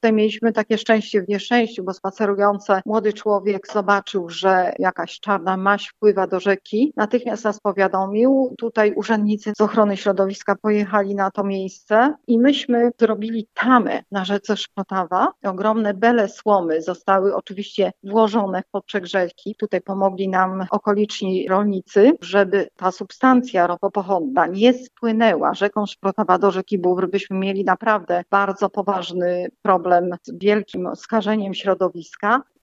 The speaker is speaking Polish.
tutaj mieliśmy takie szczęście w nieszczęściu, bo spacerujący młody człowiek zobaczył, że jakaś czarna maź wpływa do rzeki. Natychmiast nas powiadomił. Tutaj urzędnicy z ochrony środowiska pojechali na to miejsce i myśmy zrobili tamę na rzece Szprotawa. Ogromne bele słomy zostały oczywiście włożone w poprzek rzeki. Tutaj pomogli nam okoliczni rolnicy, żeby ta substancja ropopochodna nie spłynęła rzeką Szprotawa do rzeki Bóbr, byśmy mieli naprawdę bardzo poważny problem z wielkim skażeniem środowiska.